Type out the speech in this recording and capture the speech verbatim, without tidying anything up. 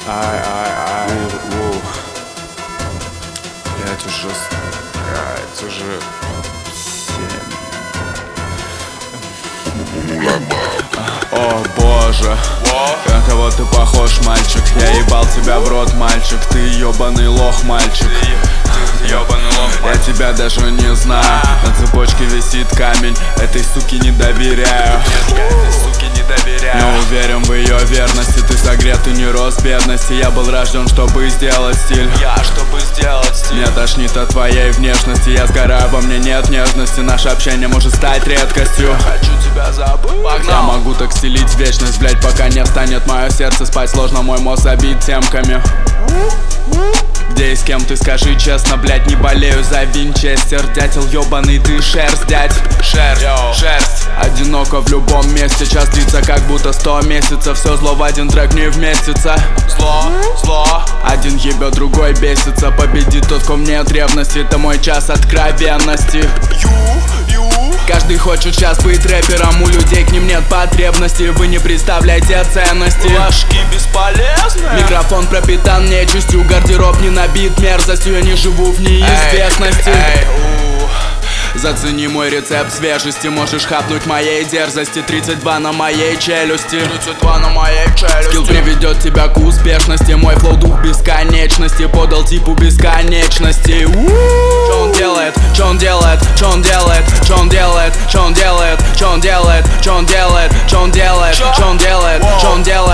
Ай, ай, ай. Воу. Блять, уже... Блять, уже... О боже, на кого ты похож, мальчик? Я ебал тебя в рот, мальчик. Ты ебаный лох, мальчик. Я тебя даже не знаю. На цепочке висит камень. Этой суке не доверяю. Не уверен в ее верности. Ты согрет и не рос в бедности. Я был рожден, чтобы сделать стиль. Я, чтобы сделать стиль. Меня тошнит от твоей внешности. Я сгораю, во мне нет нежности. Наше общение может стать редкостью. Я хочу тебя забыть. Погнал. Я могу так стелить вечность, блять, пока не встанет мое сердце. Спать сложно, мой мозг забит темками. Где и с кем, ты скажи честно, блять, не болею за Винчестер. Дятел ебаный, ты шерсть, дядь. Шерсть, Йо. шерсть. Одиноко в любом месте, час длится как будто сто месяцев. Все зло в один трек не вместится. Зло, зло. Один ебет, другой бесится. Победит тот, ком нет ревности. Это мой час откровенности. Ю, ю. Каждый хочет сейчас быть рэпером. У людей к ним нет потребности. Вы не представляете ценности. Ложки бесполезны. Микрофон пропитан нечистью. Гардероб не набит мерзостью. Я не живу в неизвестности. Эй, эй, Зацени мой рецепт свежести. Можешь хапнуть моей дерзости. тридцать два на моей челюсти. тридцать два на моей челюсти. Скилл приведет тебя к успешности. Мой флоу дух бесконечности. Подал типу бесконечности. Чё он делает? Чё он делает? Чё он делает? Чё он делает? Чё он делает? Чё он делает? Чё он делает? Чё он делает? Чё он делает? Чё он делает?